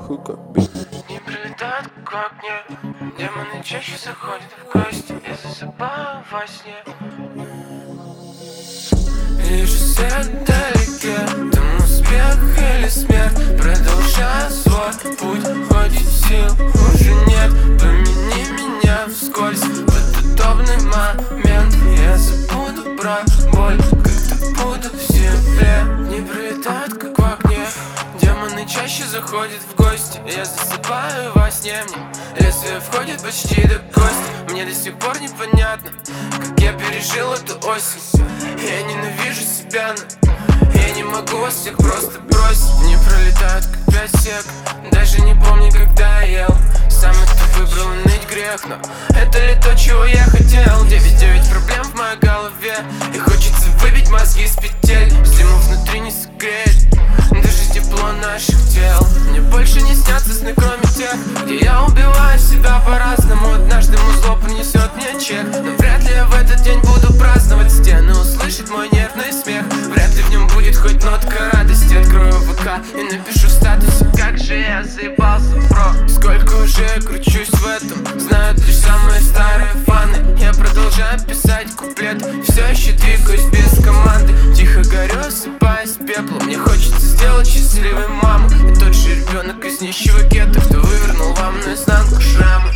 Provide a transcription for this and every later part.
хука, бит. Не прилетают к окне, демоны чаще заходят в гости. Я засыпаю во сне. Вижу свет вдалеке, там успех или смерть. Продолжаю свой путь, хоть сил уже нет. Помяни меня вскользь, в этот удобный момент. Я забуду про боль, когда буду в земле. Не прилетают, как в окне, демоны чаще заходят в гости. Я засыпаю во сне, мне лезвие входит почти до кости. Мне до сих пор непонятно, как я пережил эту осень. Я ненавижу себя, но я не могу вас всех просто бросить. Не пролетают, как 5 сек, даже не помню, когда я ел. Сам это выбрал, ныть грех, но это ли то, чего я хотел? 9 проблем в моей голове, и хочется выбить мозги из петель. Зиму внутри не согреет даже тепло наших тел. Мне больше не снятся сны, кроме тех, где я убиваю себя по-разному. Однажды музло принесет мне чек, но вряд ли я в этот день буду праздновать. Стены услышат мой нервный смех, вряд ли в нем будет хоть нотка радости. Открою ВК и напишу в статусе: как же я заебался, бро. Сколько уже кручусь в этом, знают лишь самые старые фаны. Я продолжаю писать куплет, все еще двигаюсь без команды. Тихо горю, осыпаясь пеплом. Мне хочется сделать счастливой маму. И тот же ребенок из нищего гетто, кто вывернул вам наизнанку шрамы.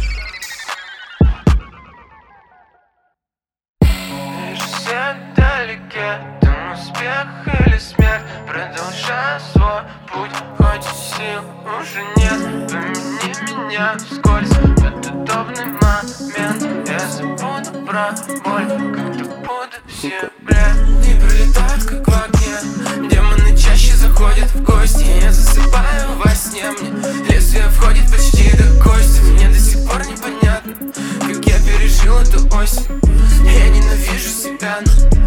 Вижу свет вдалеке, там успех или смерть. Продолжаю свой путь, хоть и сил уже нет. Помяни меня вскользь, в этот удобный момент. Я забуду про боль, когда буду в земле. Не прилетают, как в окне, демоны чаще заходят в гости. Я засыпаю во сне, мне лезвие входит почти до кости. Мне до сих пор непонятно, как я пережил эту осень. Я ненавижу себя, но